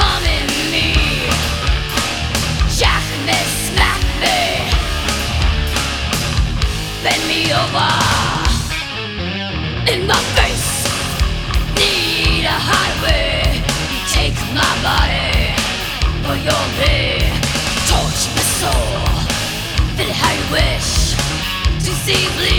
harming me. Jack me, smack me, bend me over in my face. Need a highway. You take my body for your pay. Torch my soul, feel how you wish to see bleed.